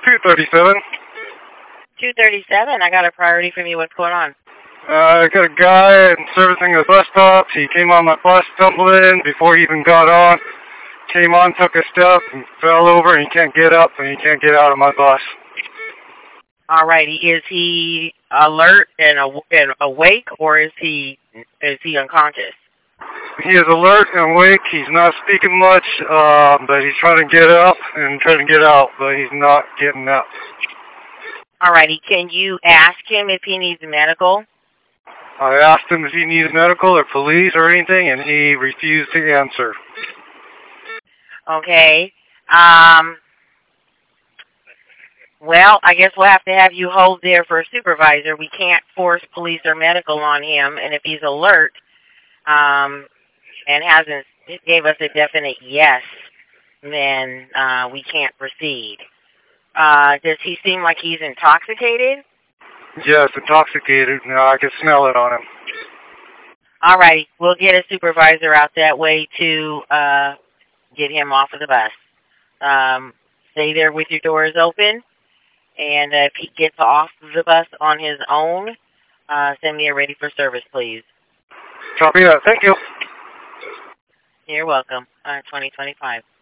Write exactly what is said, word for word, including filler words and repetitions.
two thirty-seven. two thirty-seven, I got a priority from you. What's going on? Uh, I got a guy servicing the bus stop. He came on my bus stumbling before he even got on. Came on, took a step, and fell over, and he can't get up, and he can't get out of my bus. Alrighty, is he alert and, aw and awake, or is he is he unconscious? He is alert and awake. He's not speaking much, uh, but he's trying to get up and trying to get out, but he's not getting up. Alrighty, can you ask him if he needs medical? I asked him if he needs medical or police or anything, and he refused to answer. Okay. Um, well, I guess we'll have to have you hold there for a supervisor. We can't force police or medical on him, and if he's alert um, and hasn't gave us a definite yes, then uh, we can't proceed. Uh, does he seem like he's intoxicated? Yes, intoxicated. No, I can smell it on him. All right, we'll get a supervisor out that way to uh, get him off of the bus. Um, stay there with your doors open, and uh, if he gets off the bus on his own, uh, send me a ready for service, please. Copy that. Thank you. You're welcome. Uh, twenty twenty-five.